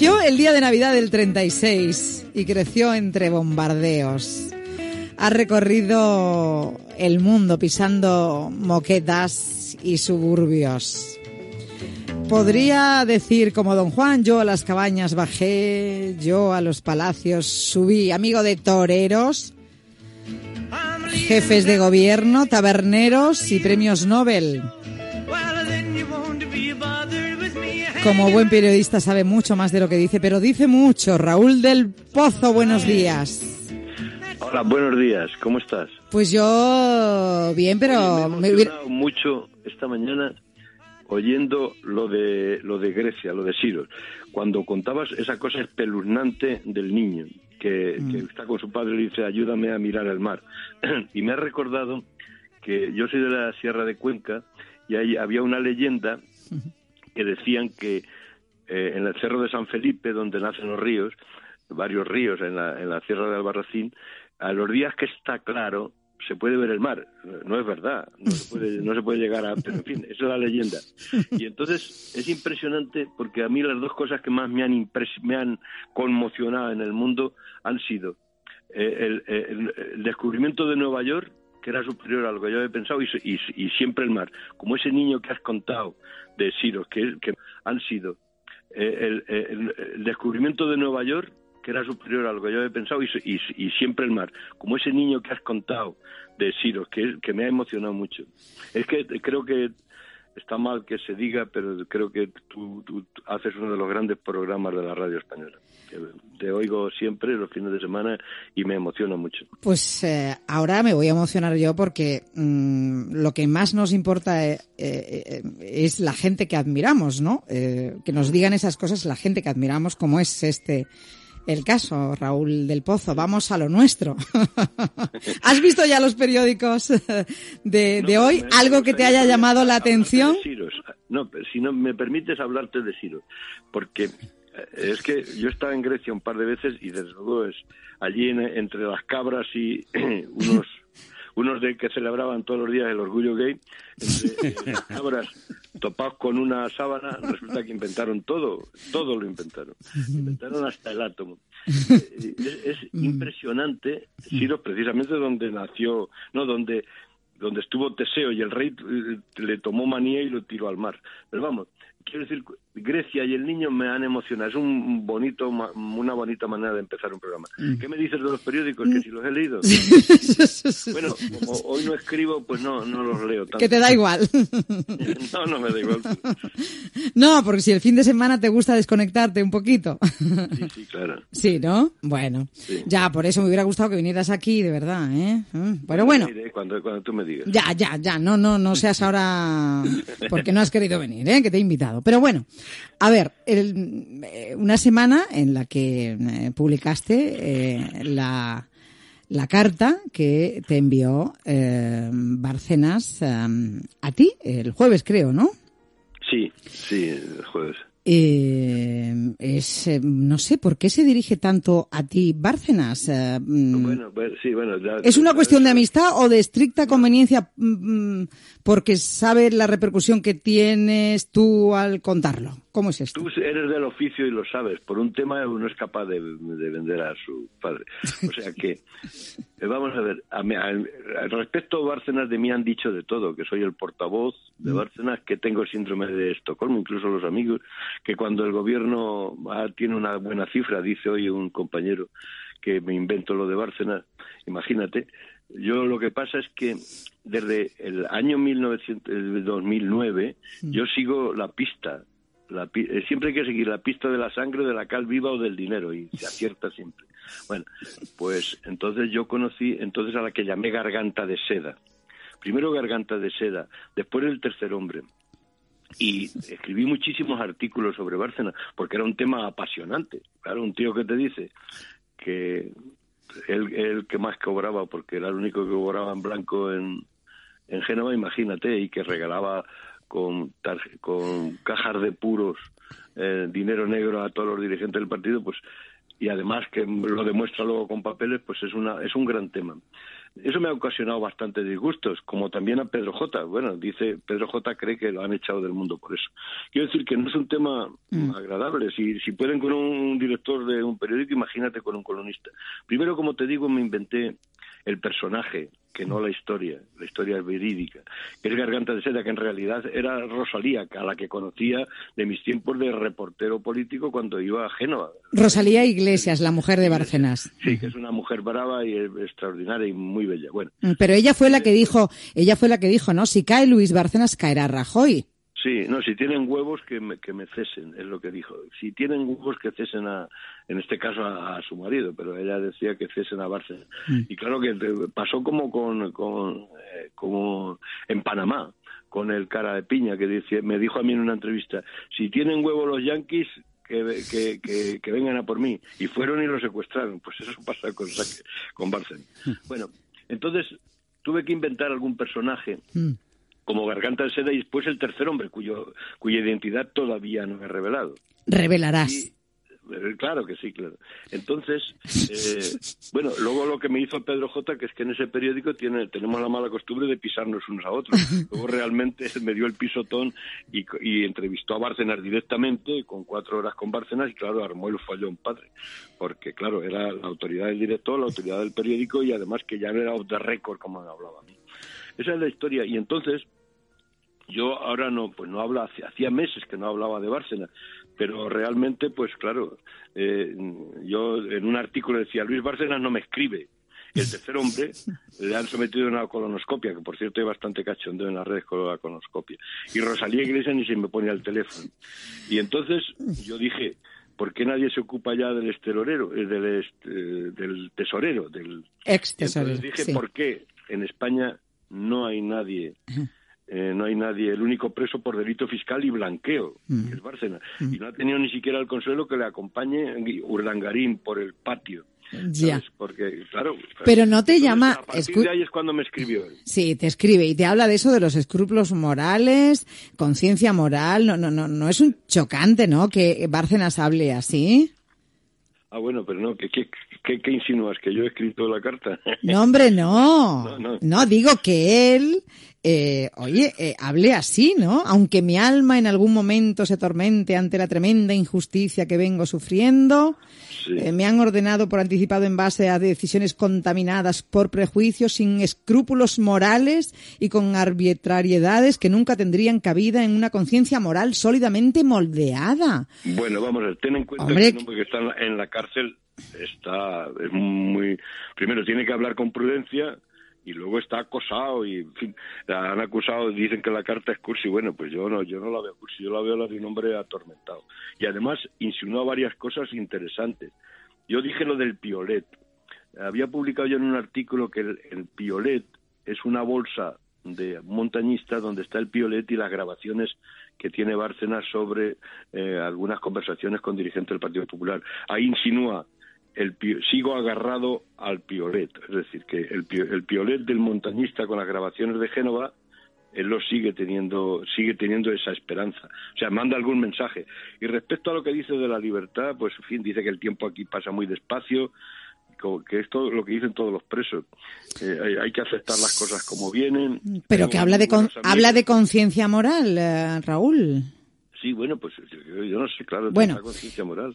Nació el día de Navidad del 36 y creció entre bombardeos. Ha recorrido el mundo pisando moquetas y suburbios. Podría decir como Don Juan: yo a las cabañas bajé, yo a los palacios subí. Amigo de toreros, jefes de gobierno, taberneros y premios Nobel. Como buen periodista sabe mucho más de lo que dice, pero dice mucho. Raúl del Pozo, buenos días. Hola, buenos días, ¿cómo estás? Pues yo bien, pero me he emocionado mucho esta mañana oyendo lo de Grecia, lo de Siros, cuando contabas esa cosa espeluznante del niño que está con su padre y dice: ayúdame a mirar el mar. Y me ha recordado que yo soy de la Sierra de Cuenca y ahí había una leyenda que decían que en el Cerro de San Felipe, donde nacen los ríos, varios ríos en la Sierra de Albarracín, a los días que está claro se puede ver el mar. No es verdad, no se puede llegar a... Pero en fin, esa es la leyenda. Y entonces es impresionante porque a mí las dos cosas que más me han conmocionado en el mundo han sido el descubrimiento de Nueva York, que era superior a lo que yo había pensado, y siempre el mar. Como ese niño que has contado de Siros, que han sido el descubrimiento de Nueva York, que era superior a lo que yo había pensado, y siempre el mar. Como ese niño que has contado de Siros, que me ha emocionado mucho. Es que creo que está mal que se diga, pero creo que tú haces uno de los grandes programas de la radio española. Te oigo siempre los fines de semana y me emociona mucho. Pues ahora me voy a emocionar yo porque lo que más nos importa es la gente que admiramos, ¿no? Que nos digan esas cosas la gente que admiramos, como es el caso, Raúl del Pozo. Vamos a lo nuestro. ¿Has visto ya los periódicos de hoy? ¿Algo que te haya llamado la atención? No, pero si no me permites hablarte de Siros, porque es que yo estaba en Grecia un par de veces y desde luego es allí entre las cabras y unos de que celebraban todos los días el orgullo gay, entre las cabras topados con una sábana, resulta que inventaron todo lo inventaron hasta el átomo. Es impresionante. Siros, precisamente donde nació, no, donde estuvo Teseo, y el rey le tomó manía y lo tiró al mar. Pero vamos, quiero decir, Grecia y el niño me han emocionado. Es una bonita manera de empezar un programa. ¿Qué me dices de los periódicos? Que si los he leído. Bueno, como hoy no escribo, pues no los leo tanto. Que te da igual. No me da igual. No, porque si el fin de semana te gusta desconectarte un poquito. Sí, claro. Sí, ¿no? Bueno, sí. Ya, por eso me hubiera gustado que vinieras aquí, de verdad, ¿eh? Pero bueno. Cuando tú me digas. Ya. No seas ahora porque no has querido venir, ¿eh? Que te he invitado. Pero bueno, a ver, una semana en la que publicaste la carta que te envió Bárcenas a ti, el jueves creo, ¿no? Sí, el jueves. No sé, ¿por qué se dirige tanto a ti, Bárcenas? Bueno. ¿Es una cuestión de amistad o de estricta conveniencia porque sabe la repercusión que tienes tú al contarlo? ¿Cómo es esto? Tú eres del oficio y lo sabes. Por un tema uno es capaz de vender a su padre. O sea que, vamos a ver, al respecto Bárcenas, de mí han dicho de todo, que soy el portavoz de Bárcenas, que tengo síndrome de Estocolmo, incluso los amigos, que cuando el gobierno tiene una buena cifra, dice hoy un compañero que me invento lo de Bárcenas, imagínate. Yo lo que pasa es que desde el año 2009 yo sigo la pista. Siempre hay que seguir la pista de la sangre, de la cal viva o del dinero, y se acierta siempre. Bueno, pues entonces yo conocí a la que llamé Garganta de Seda. Primero Garganta de Seda, después El Tercer Hombre. Y escribí muchísimos artículos sobre Bárcenas, porque era un tema apasionante. Claro, un tío que te dice que él que más cobraba, porque era el único que cobraba en blanco en Génova, imagínate, y que regalaba con cajas de puros dinero negro a todos los dirigentes del partido, pues, y además que lo demuestra luego con papeles, pues es un gran tema. Eso me ha ocasionado bastantes disgustos, como también a Pedro J. Bueno, dice, Pedro J. cree que lo han echado del mundo por eso. Quiero decir que no es un tema agradable. Si pueden con un director de un periódico, imagínate con un columnista. Primero, como te digo, me inventé el personaje, que no la historia es verídica, que es Garganta de Seda, que en realidad era Rosalía, a la que conocía de mis tiempos de reportero político cuando iba a Génova. Rosalía Iglesias, la mujer de Bárcenas. Sí, que es una mujer brava y extraordinaria y muy bella. Bueno. Pero ella fue la que dijo, ¿no? Si cae Luis Bárcenas, caerá Rajoy. Sí, no, si tienen huevos que me cesen, es lo que dijo. Si tienen huevos que cesen en este caso a su marido, pero ella decía que cesen a Bárcenas. Y claro que pasó como en Panamá, con el cara de piña, que me dijo a mí en una entrevista, si tienen huevos los yanquis, que vengan a por mí. Y fueron y lo secuestraron. Pues eso pasa con Bárcenas. Bueno, entonces tuve que inventar algún personaje como Garganta de Seda, y después el tercer hombre, cuya identidad todavía no he revelado. Revelarás. Claro que sí, claro. Entonces, bueno, luego lo que me hizo Pedro J., que es que en ese periódico tenemos la mala costumbre de pisarnos unos a otros. Luego realmente me dio el pisotón y entrevistó a Bárcenas directamente, con 4 horas con Bárcenas, y claro, armó el follón padre. Porque, claro, era la autoridad del director, la autoridad del periódico, y además que ya no era off the record, como me hablaba a mí. Esa es la historia. Y entonces, yo ahora no hablo, hacía meses que no hablaba de Bárcenas, pero realmente, pues claro, yo en un artículo decía, Luis Bárcenas no me escribe. Y el tercer hombre le han sometido a una colonoscopia, que por cierto hay bastante cachondeo en las redes con la colonoscopia. Y Rosalía Iglesias ni se me pone al teléfono. Y entonces yo dije, ¿por qué nadie se ocupa ya del del tesorero? Del ex tesorero. Entonces dije, sí. ¿Por qué en España no hay nadie? El único preso por delito fiscal y blanqueo, que es Bárcenas. Y no ha tenido ni siquiera el consuelo que le acompañe Urdangarín por el patio. Ya. ¿Sabes? Porque, claro. Pero no te llama. A partir de ahí es cuando me escribió él. Sí, te escribe y te habla de eso, de los escrúpulos morales, conciencia moral. No es un chocante, ¿no? Que Bárcenas hable así. Ah, bueno, pero no, ¿qué insinúas? ¿Que yo he escrito la carta? No, hombre, no. No, digo que él, hable así, ¿no? Aunque mi alma en algún momento se tormente ante la tremenda injusticia que vengo sufriendo, sí. Me han ordenado por anticipado en base a decisiones contaminadas por prejuicios, sin escrúpulos morales y con arbitrariedades que nunca tendrían cabida en una conciencia moral sólidamente moldeada. Bueno, vamos a ver, ten en cuenta Hombre, que el hombre que está en la cárcel es muy... Primero tiene que hablar con prudencia y luego está acosado y, en fin, la han acusado, dicen que la carta es cursi. Bueno, pues yo no la veo cursi, yo la veo la de un hombre atormentado. Y además insinuó varias cosas interesantes. Yo dije lo del piolet. Había publicado yo en un artículo que el piolet es una bolsa de montañista donde está el piolet y las grabaciones que tiene Bárcenas sobre algunas conversaciones con dirigentes del Partido Popular. Ahí insinúa, sigo agarrado al piolet, es decir, que el piolet del montañista con las grabaciones de Génova, él lo sigue teniendo esa esperanza, o sea, manda algún mensaje. Y respecto a lo que dice de la libertad, pues en fin, dice que el tiempo aquí pasa muy despacio, que es todo lo que dicen todos los presos. Hay que aceptar las cosas como vienen. Pero que habla de conciencia moral, Raúl. Sí, bueno, pues yo no sé, claro, bueno, la conciencia moral.